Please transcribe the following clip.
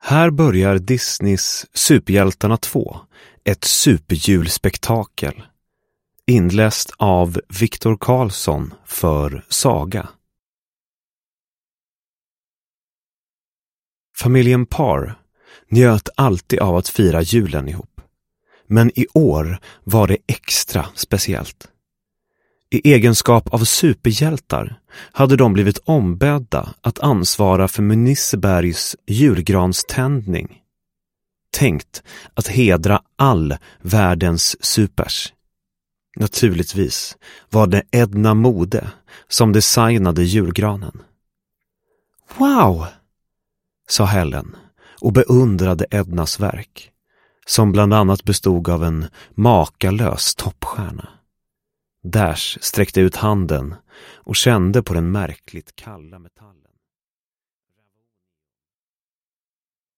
Här börjar Disneys Superhjältarna 2, ett superjulspektakel. Inläst av Viktor Karlsson för Saga. Familjen Parr njöt alltid av att fira julen ihop. Men i år var det extra speciellt. I egenskap av superhjältar hade de blivit ombedda att ansvara för Munissebergs julgranständning. Tänkt att hedra all världens supers. Naturligtvis var det Edna Mode som designade julgranen. Wow, sa Helen och beundrade Ednas verk, som bland annat bestod av en makalös toppstjärna. Dash sträckte ut handen och kände på den märkligt kalla metallen.